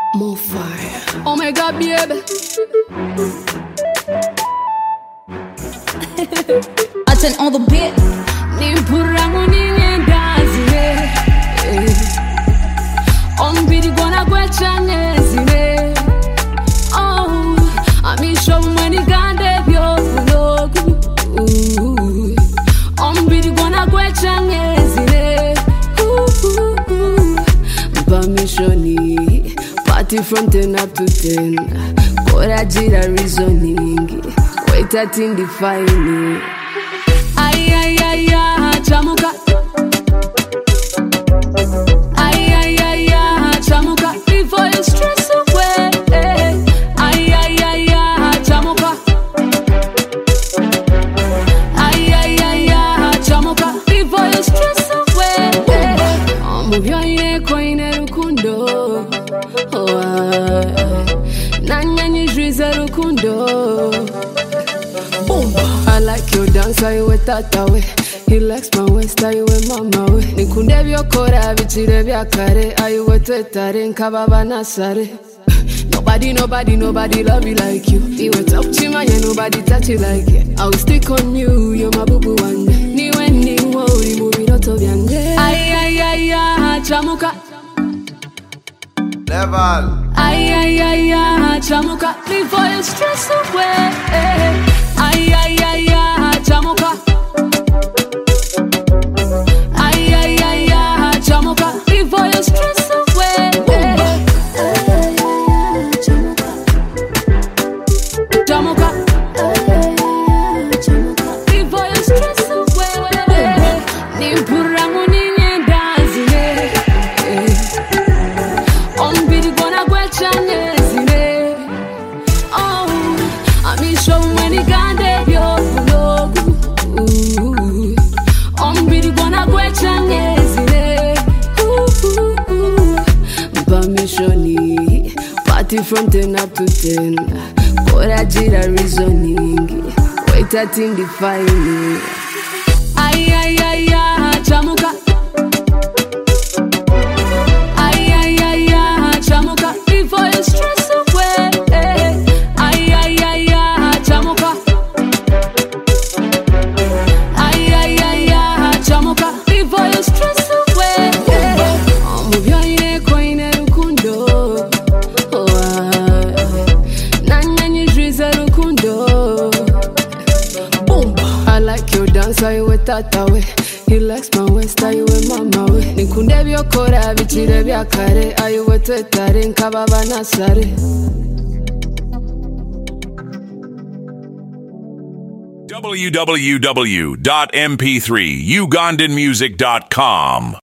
More fire. Oh my God, baby. I turn on the beat. Nimpuramu ninyendaziwe. Ombiri gona gwechanyezire. Oh, amisho mweni gande byobulogu. Ombiri gona gwechanyezire. Mpamishoni party from 10 up to 10. Kora jira reasoning. Wait at in defining. Ay ay ay ay chamuka. Ay ay ay ay chamuka. Before you stress away. Ay ay ay ay chamuka. Ay ay ay ay chamuka. Before you stress away. Omubyo yeko ine rukundo. Nanyanyijwiza rukundo. I like your dance, I with that way. He likes my waist, I with mama way. Nikunde byokora bichire byakare, I with twetare nkababa nasare. Nobody love you like you. You went up to my yeah, nobody touch you like it. I will stick on you, you're my boo boo one day. Niwe niwo, uri roto byanje. Ay ay ay ay, chamuka. Level. Ay ay ay ay, chamuka. Before you stress away. Ay ay ay ay, chamuka. Ay ay ay ay, chamuka. Before you stress away. Chamuka. Before you stress away. Nimpuramu ninyendaziwe. Ombiri gona gwechanyezire. Oh, amisho mweni gande byobulogu. Ombiri gona gwechanyezire. Mpamishoni party from 10 up to 10. Kora jira reasoning. Wait at in defining. Ay ay ay ay chamuka. Ay ay ay ay chamuka. Before you stress away. Ay ay ay ay chamuka. Ay ay ay ay chamuka. Before you stress away. Omubyo yeko ine rukundo. Nanyanyijwiza rukundo. I like your dance, I with that way. He likes my waist, I with mama way. Nikunde byokora bichire byakare, I with twetare nkababa nasare. www.mp3ugandanmusic.com